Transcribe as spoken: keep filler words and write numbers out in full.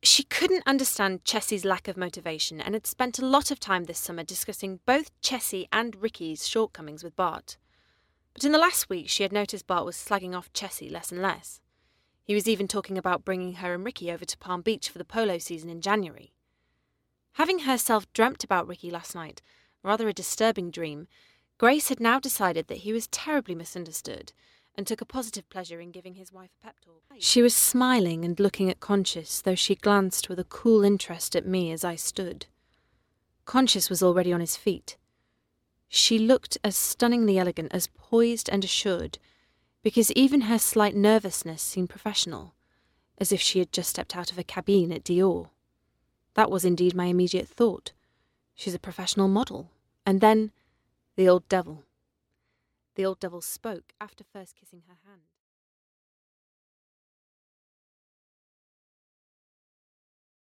She couldn't understand Chessie's lack of motivation and had spent a lot of time this summer discussing both Chessie and Ricky's shortcomings with Bart. But in the last week she had noticed Bart was slagging off Chessie less and less. He was even talking about bringing her and Ricky over to Palm Beach for the polo season in January. Having herself dreamt about Ricky last night, rather a disturbing dream, Grace had now decided that he was terribly misunderstood and took a positive pleasure in giving his wife a pep talk. She was smiling and looking at Conscious, though she glanced with a cool interest at me as I stood. Conscious was already on his feet. She looked as stunningly elegant, as poised and assured, because even her slight nervousness seemed professional, as if she had just stepped out of a cabine at Dior. That was indeed my immediate thought. She's a professional model. And then, the old devil. The old devil spoke after first kissing her hand.